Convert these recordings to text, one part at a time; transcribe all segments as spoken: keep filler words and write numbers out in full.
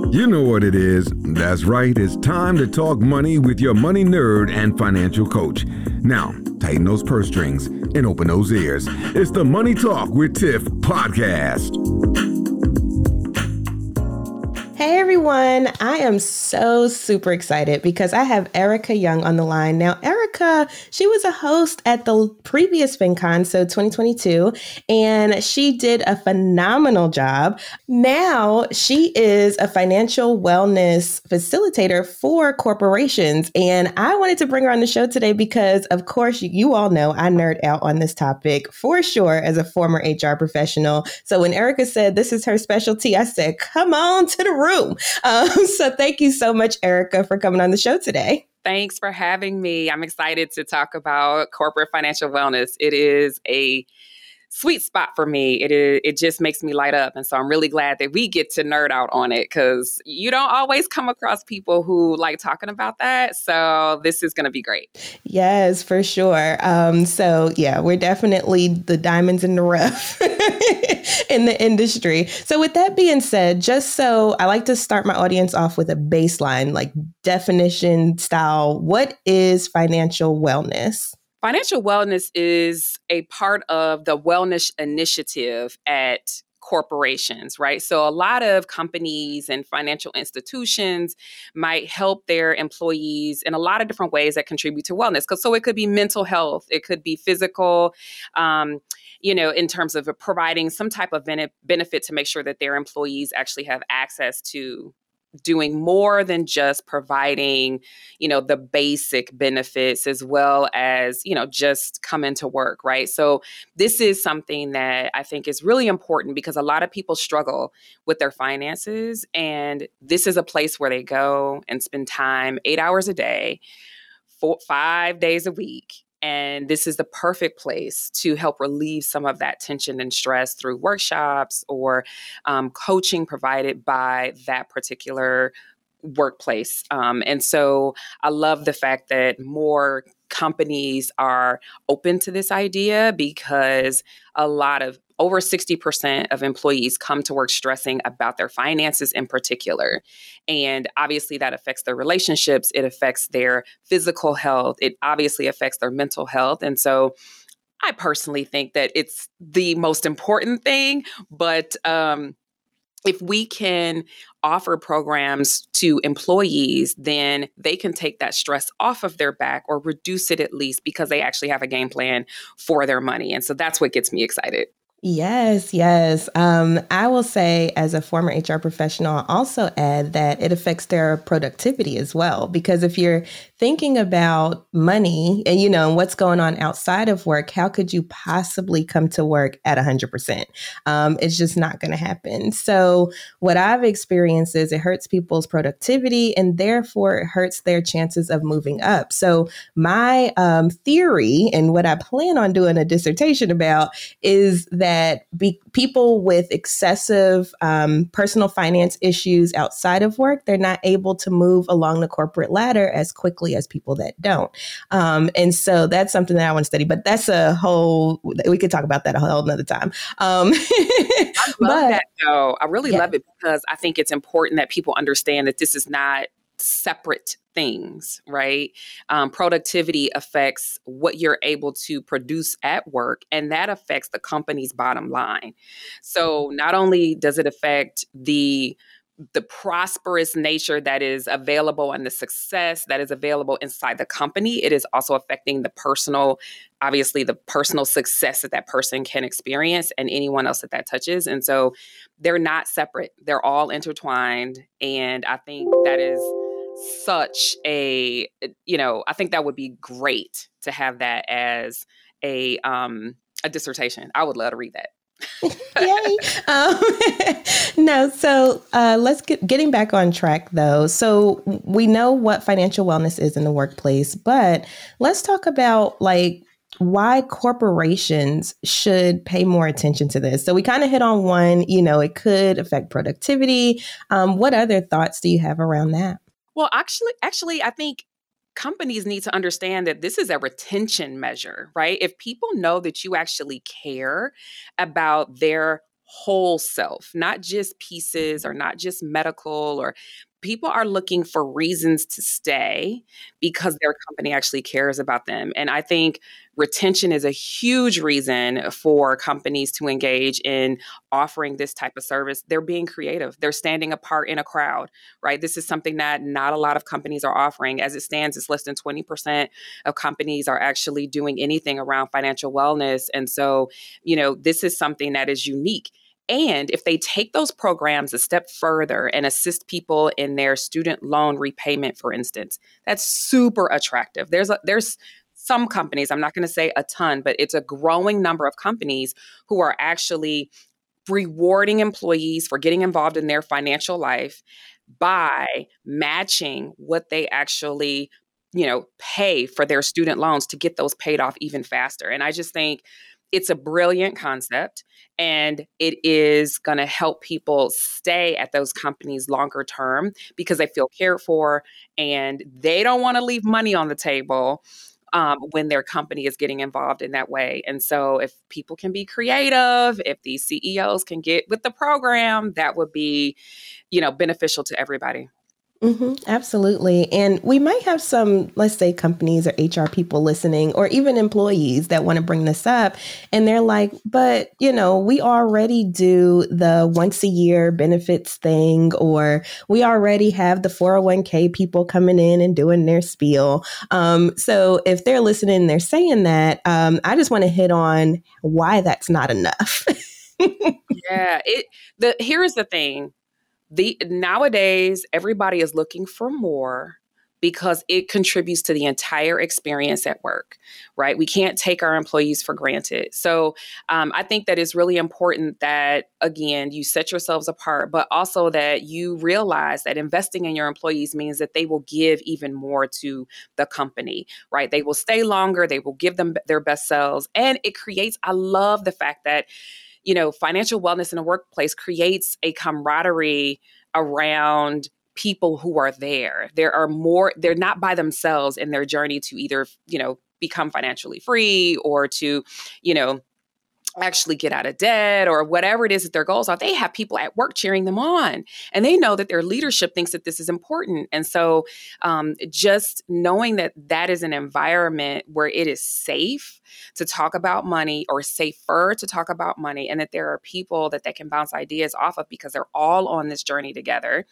You know what it is. That's right. It's time to talk money with your money nerd and financial coach. Now, tighten those purse strings and open those ears. It's the Money Talk with Tiff podcast. Hey everyone, I am so super excited because I have Erica Young on the line. Now, Erica, she was a host at the previous FinCon, so twenty twenty-two, and she did a phenomenal job. Now, she is a financial wellness facilitator for corporations, and I wanted to bring her on the show today because, of course, you, you all know I nerd out on this topic for sure as a former H R professional. So when Erica said this is her specialty, I said, come on to the room. room. Um, so thank you so much, Erica, for coming on the show today. Thanks for having me. I'm excited to talk about corporate financial wellness. It is a sweet spot for me. It is, it just makes me light up. And so I'm really glad that we get to nerd out on it because you don't always come across people who like talking about that. So this is going to be great. Yes, for sure. Um, so yeah, we're definitely the diamonds in the rough in the industry. So with that being said, just so I like to start my audience off with a baseline, like definition style, what is financial wellness? Financial wellness is a part of the wellness initiative at corporations, right? So a lot of companies and financial institutions might help their employees in a lot of different ways that contribute to wellness. Because so it could be mental health, it could be physical, um, you know, in terms of providing some type of bene- benefit to make sure that their employees actually have access to doing more than just providing, you know, the basic benefits as well as, you know, just come into work, right? So this is something that I think is really important because a lot of people struggle with their finances. And this is a place where they go and spend time eight hours a day, four, five days a week. And this is the perfect place to help relieve some of that tension and stress through workshops or um, coaching provided by that particular workplace. Um, and so I love the fact that more companies are open to this idea because a lot of over sixty percent of employees come to work stressing about their finances in particular. And obviously that affects their relationships. It affects their physical health. It obviously affects their mental health. And so I personally think that it's the most important thing. But um, if we can offer programs to employees, then they can take that stress off of their back or reduce it at least because they actually have a game plan for their money. And so that's what gets me excited. Yes, yes. Um, I will say as a former H R professional, I'll also add that it affects their productivity as well. Because if you're thinking about money and, you know, what's going on outside of work, how could you possibly come to work at one hundred percent? Um, it's just not going to happen. So what I've experienced is it hurts people's productivity and therefore it hurts their chances of moving up. So my um, theory and what I plan on doing a dissertation about is that that be, people with excessive um, personal finance issues outside of work, they're not able to move along the corporate ladder as quickly as people that don't. Um, and so that's something that I want to study, but that's a whole, we could talk about that a whole nother time. Um, I love but, that though. I really yeah. love it because I think it's important that people understand that this is not separate things, right? Um, productivity affects what you're able to produce at work, and that affects the company's bottom line. So not only does it affect the the prosperous nature that is available and the success that is available inside the company, it is also affecting the personal, obviously the personal success that that person can experience and anyone else that that touches. And so they're not separate. They're all intertwined. And I think that is such a, you know, I think that would be great to have that as a, um, a dissertation. I would love to read that. Yay. Um, no, so uh, let's get getting back on track, though. So we know what financial wellness is in the workplace, but let's talk about like why corporations should pay more attention to this. So we kind of hit on one, you know, it could affect productivity. Um, what other thoughts do you have around that? Well, actually, actually, I think companies need to understand that this is a retention measure, right? If people know that you actually care about their whole self, not just pieces or not just medical, or people are looking for reasons to stay because their company actually cares about them. And I think retention is a huge reason for companies to engage in offering this type of service. They're being creative. They're standing apart in a crowd, right? This is something that not a lot of companies are offering. As it stands, it's less than twenty percent of companies are actually doing anything around financial wellness. And so, you know, this is something that is unique. And if they take those programs a step further and assist people in their student loan repayment, for instance, that's super attractive. There's a, there's some companies, I'm not going to say a ton, but it's a growing number of companies who are actually rewarding employees for getting involved in their financial life by matching what they actually, you know, pay for their student loans to get those paid off even faster. And I just think it's a brilliant concept, and it is going to help people stay at those companies longer term because they feel cared for and they don't want to leave money on the table um, when their company is getting involved in that way. And so if people can be creative, if these C E Os can get with the program, that would be, you know, beneficial to everybody. Mm-hmm, absolutely. And we might have some, let's say, companies or H R people listening, or even employees that want to bring this up. And they're like, but, you know, we already do the once a year benefits thing, or we already have the four oh one k people coming in and doing their spiel. Um, so if they're listening and they're saying that, um, I just want to hit on why that's not enough. yeah. It, the, here's the thing. The nowadays, everybody is looking for more because it contributes to the entire experience at work, right? We can't take our employees for granted. So um, I think that it's really important that, again, you set yourselves apart, but also that you realize that investing in your employees means that they will give even more to the company, right? They will stay longer, they will give them their best selves. And it creates, I love the fact that, you know, financial wellness in the workplace creates a camaraderie around people who are there. There are more, they're not by themselves in their journey to either, you know, become financially free or to, you know, actually get out of debt or whatever it is that their goals are. They have people at work cheering them on, and they know that their leadership thinks that this is important. And so um, just knowing that that is an environment where it is safe to talk about money, or safer to talk about money, and that there are people that they can bounce ideas off of because they're all on this journey together,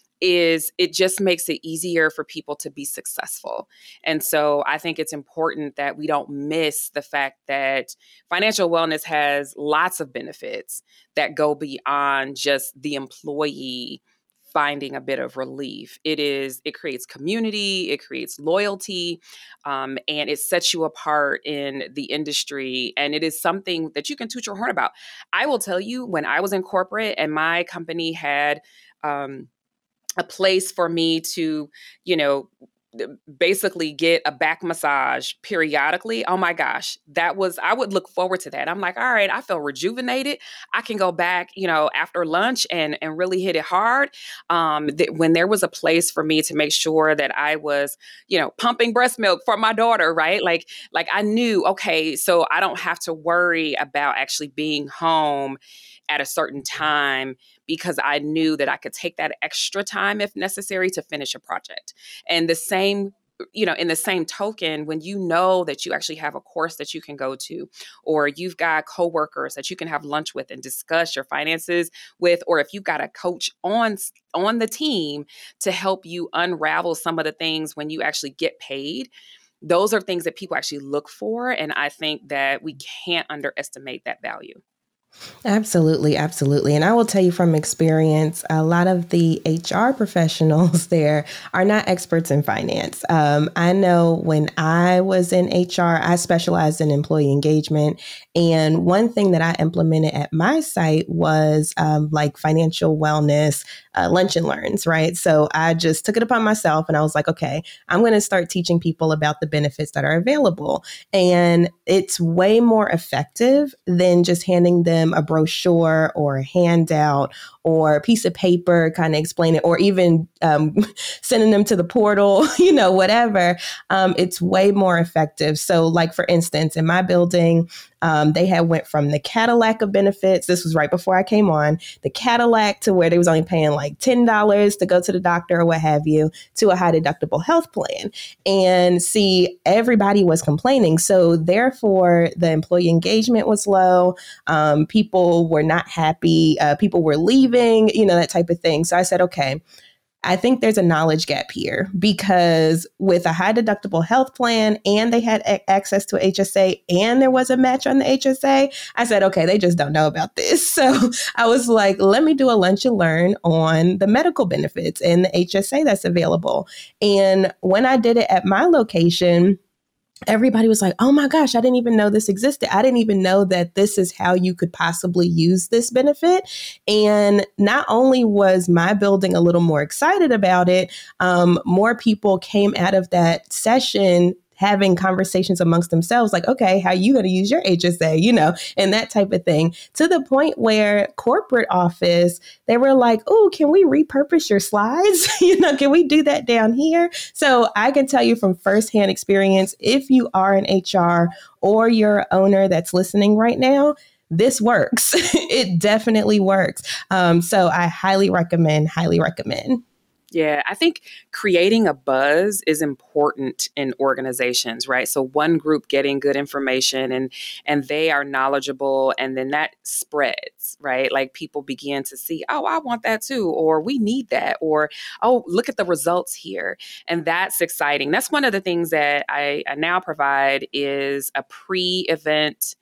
is it just makes it easier for people to be successful. And so I think it's important that we don't miss the fact that financial wellness has lots of benefits that go beyond just the employee finding a bit of relief. It is, it creates community, it creates loyalty, um, and it sets you apart in the industry. And it is something that you can toot your horn about. I will tell you, when I was in corporate and my company had, um, a place for me to, you know, basically get a back massage periodically. Oh my gosh, that was, I would look forward to that. I'm like, all right, I feel rejuvenated. I can go back, you know, after lunch and, and really hit it hard. Um, th- when there was a place for me to make sure that I was, you know, pumping breast milk for my daughter, right? Like, like I knew, okay, so I don't have to worry about actually being home at a certain time, because I knew that I could take that extra time if necessary to finish a project. And the same, you know, in the same token, when you know that you actually have a course that you can go to, or you've got coworkers that you can have lunch with and discuss your finances with, or if you've got a coach on, on the team to help you unravel some of the things when you actually get paid, those are things that people actually look for. And I think that we can't underestimate that value. Absolutely, absolutely. And I will tell you from experience, a lot of the H R professionals there are not experts in finance. Um, I know when I was in H R, I specialized in employee engagement. And one thing that I implemented at my site was um, like financial wellness, uh, lunch and learns, right? So I just took it upon myself and I was like, okay, I'm going to start teaching people about the benefits that are available. And it's way more effective than just handing them a brochure or a handout or a piece of paper kind of explain it, or even um, sending them to the portal, you know, whatever, um, it's way more effective. So like, for instance, in my building, um, they had went from the Cadillac of benefits. This was right before I came on, the Cadillac, to where they was only paying like ten dollars to go to the doctor or what have you, to a high deductible health plan. And see, everybody was complaining. So therefore, the employee engagement was low. Um, people were not happy. Uh, people were leaving, you know, that type of thing. So I said, okay, I think there's a knowledge gap here, because with a high deductible health plan and they had a- access to H S A and there was a match on the H S A, I said, okay, they just don't know about this. So I was like, let me do a lunch and learn on the medical benefits and the H S A that's available. And when I did it at my location, everybody was like, oh my gosh, I didn't even know this existed. I didn't even know that this is how you could possibly use this benefit. And not only was my building a little more excited about it, um, more people came out of that session having conversations amongst themselves, like, okay, how you going to use your H S A, you know, and that type of thing, to the point where corporate office, they were like, oh, can we repurpose your slides? you know, can we do that down here? So I can tell you from firsthand experience, if you are an H R or you're an owner that's listening right now, this works. It definitely works. Um, so I highly recommend, highly recommend. Yeah, I think creating a buzz is important in organizations, right? So one group getting good information and and they are knowledgeable, and then that spreads, right? Like people begin to see, oh, I want that too, or we need that, or oh, look at the results here. And that's exciting. That's one of the things that I, I now provide is a pre-event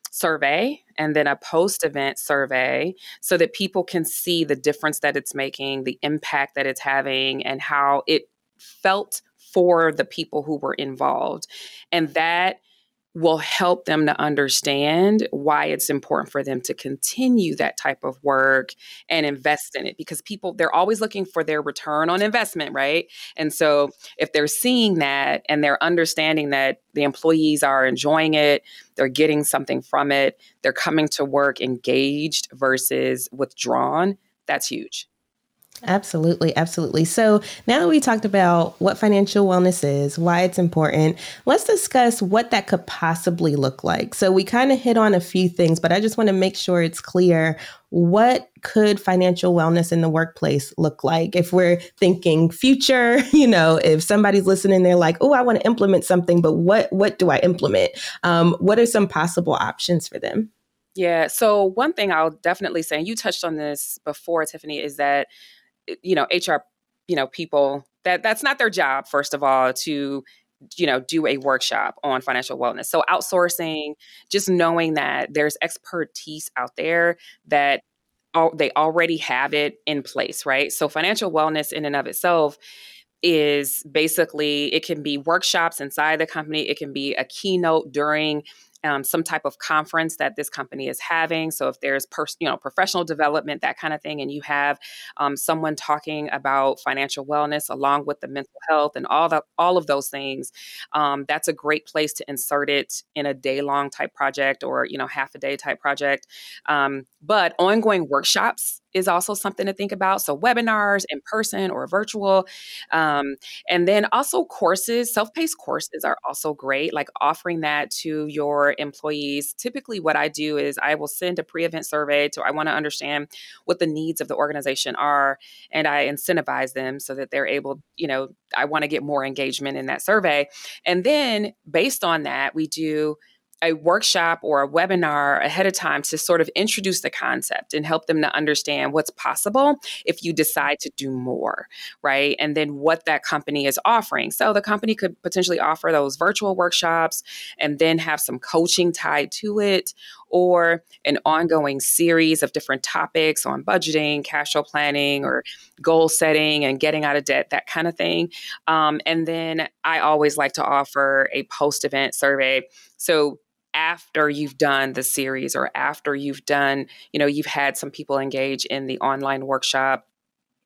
survey and then a post-event survey, so that people can see the difference that it's making, the impact that it's having, and how it felt for the people who were involved. And that will help them to understand why it's important for them to continue that type of work and invest in it, because people, they're always looking for their return on investment, right? And so if they're seeing that and they're understanding that the employees are enjoying it, they're getting something from it, they're coming to work engaged versus withdrawn, that's huge. Absolutely. Absolutely. So now that we talked about what financial wellness is, why it's important, let's discuss what that could possibly look like. So we kind of hit on a few things, but I just want to make sure it's clear. What could financial wellness in the workplace look like? If we're thinking future, you know, if somebody's listening, they're like, oh, I want to implement something, but what, what do I implement? Um, what are some possible options for them? Yeah. So one thing I'll definitely say, and you touched on this before, Tiffany, is that you know, H R, you know, people, that that's not their job, first of all, to, you know, do a workshop on financial wellness. So outsourcing, just knowing that there's expertise out there that all, they already have it in place, right? So financial wellness in and of itself is basically, it can be workshops inside the company. It can be a keynote during Um, some type of conference that this company is having. So if there's pers- you know, professional development, that kind of thing, and you have um, someone talking about financial wellness along with the mental health and all the all of those things, um, that's a great place to insert it in a day-long type project, or you know, half a day type project. Um, but ongoing workshops is also something to think about. So webinars in person or virtual. Um, and then also courses, self-paced courses are also great, like offering that to your employees. Typically what I do is I will send a pre-event survey to, I want to understand what the needs of the organization are, and I incentivize them so that they're able, you know, I want to get more engagement in that survey. And then based on that, we do a workshop or a webinar ahead of time to sort of introduce the concept and help them to understand what's possible if you decide to do more, right? And then what that company is offering. So the company could potentially offer those virtual workshops and then have some coaching tied to it, or an ongoing series of different topics on budgeting, cash flow planning, or goal setting and getting out of debt, that kind of thing. Um, and then I always like to offer a post-event survey. So after you've done the series, or after you've done, you know, you've had some people engage in the online workshop,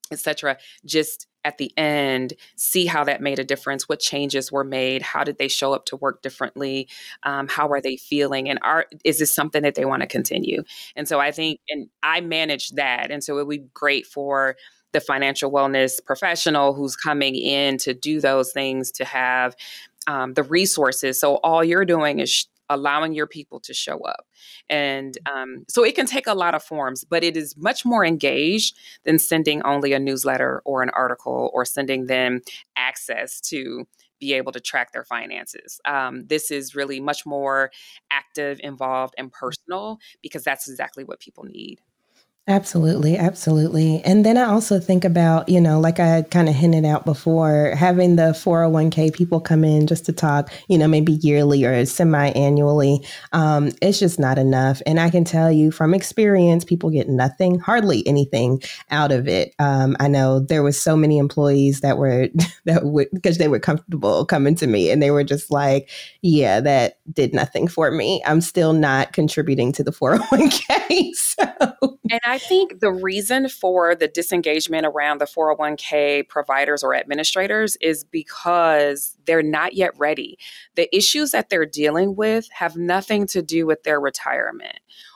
et cetera, just at the end, see how that made a difference, what changes were made, how did they show up to work differently, um, how are they feeling, and are, is this something that they want to continue? And so I think, and I manage that, and so it would be great for the financial wellness professional who's coming in to do those things to have um, the resources. So all you're doing is sh- allowing your people to show up. And um, so it can take a lot of forms, but it is much more engaged than sending only a newsletter or an article or sending them access to be able to track their finances. Um, this is really much more active, involved, and personal, because that's exactly what people need. Absolutely. Absolutely. And then I also think about, you know, like I kind of hinted out before, having the four oh one k people come in just to talk, you know, maybe yearly or semi-annually. Um, it's just not enough. And I can tell you from experience, people get nothing, hardly anything out of it. Um, I know there was so many employees that were, that would, because they were comfortable coming to me and they were just like, yeah, that did nothing for me. I'm still not contributing to the four oh one k. So. And I think the reason for the disengagement around the four oh one k providers or administrators is because they're not yet ready. The issues that they're dealing with have nothing to do with their retirement,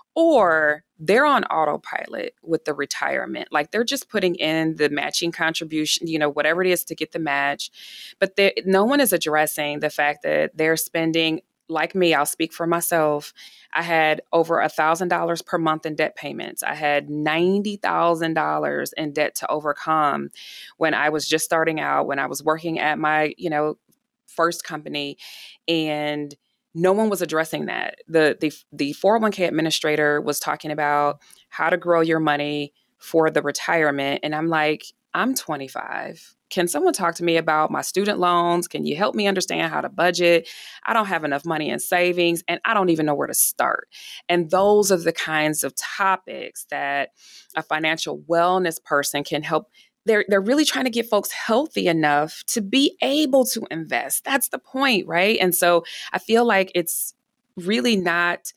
or they're on autopilot with the retirement. Like they're just putting in the matching contribution, you know, whatever it is to get the match. But no one is addressing the fact that they're spending, like me, I'll speak for myself. I had over a thousand dollars per month in debt payments. I had ninety thousand dollars in debt to overcome when I was just starting out, when I was working at my, you know, first company, and no one was addressing that. The, the, the four oh one k administrator was talking about how to grow your money for the retirement. And I'm like, I'm twenty-five. Can someone talk to me about my student loans? Can you help me understand how to budget? I don't have enough money in savings and I don't even know where to start. And those are the kinds of topics that a financial wellness person can help. They're, they're really trying to get folks healthy enough to be able to invest. That's the point, right? And so I feel like it's really not,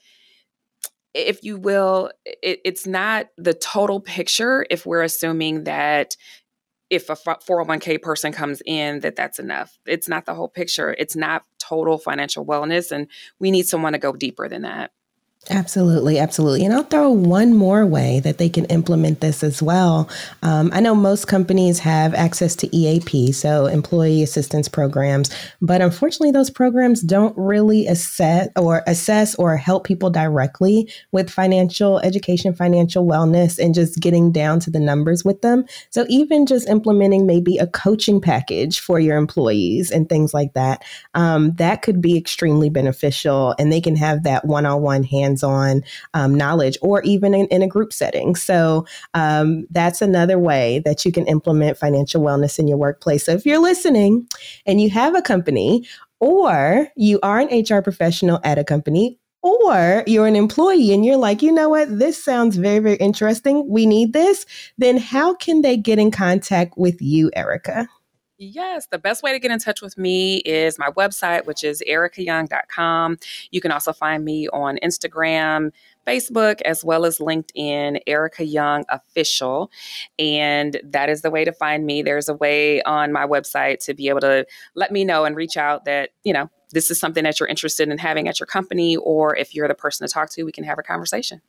if you will, it, it's not the total picture if we're assuming that if a four oh one k person comes in, that that's enough. It's not the whole picture. It's not total financial wellness. And we need someone to go deeper than that. Absolutely. Absolutely. And I'll throw one more way that they can implement this as well. Um, I know most companies have access to E A P, so employee assistance programs, but unfortunately, those programs don't really assess or assess or help people directly with financial education, financial wellness, and just getting down to the numbers with them. So even just implementing maybe a coaching package for your employees and things like that, um, that could be extremely beneficial, and they can have that one-on-one hands on um, knowledge, or even in, in a group setting. So um, that's another way that you can implement financial wellness in your workplace. So if you're listening and you have a company, or you are an H R professional at a company, or you're an employee and you're like, you know what, this sounds very, very interesting. We need this. Then how can they get in contact with you, Erica? Yes, the best way to get in touch with me is my website, which is erica young dot com. You can also find me on Instagram, Facebook, as well as LinkedIn, Erica Young Official. And that is the way to find me. There's a way on my website to be able to let me know and reach out that, you know, this is something that you're interested in having at your company, or if you're the person to talk to, we can have a conversation.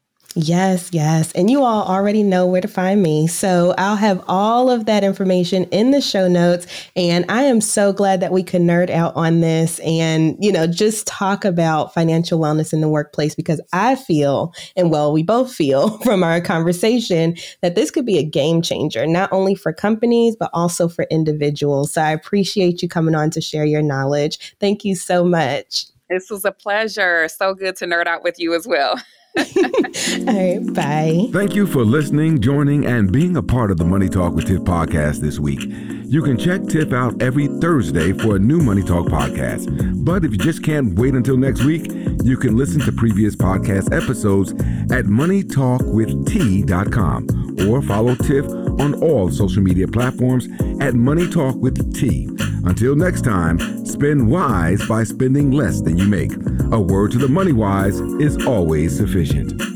Yes, yes. And you all already know where to find me. So I'll have all of that information in the show notes. And I am so glad that we could nerd out on this and, you know, just talk about financial wellness in the workplace, because I feel, and well, we both feel from our conversation, that this could be a game changer, not only for companies, but also for individuals. So I appreciate you coming on to share your knowledge. Thank you so much. This was a pleasure. So good to nerd out with you as well. All right, bye. Thank you for listening, joining, and being a part of the Money Talk with Tiff podcast this week. You can check Tiff out every Thursday for a new Money Talk podcast. But if you just can't wait until next week, you can listen to previous podcast episodes at money talk with t dot com or follow Tiff on all social media platforms at Money Talk with T. Until next time, spend wise by spending less than you make. A word to the money wise is always sufficient.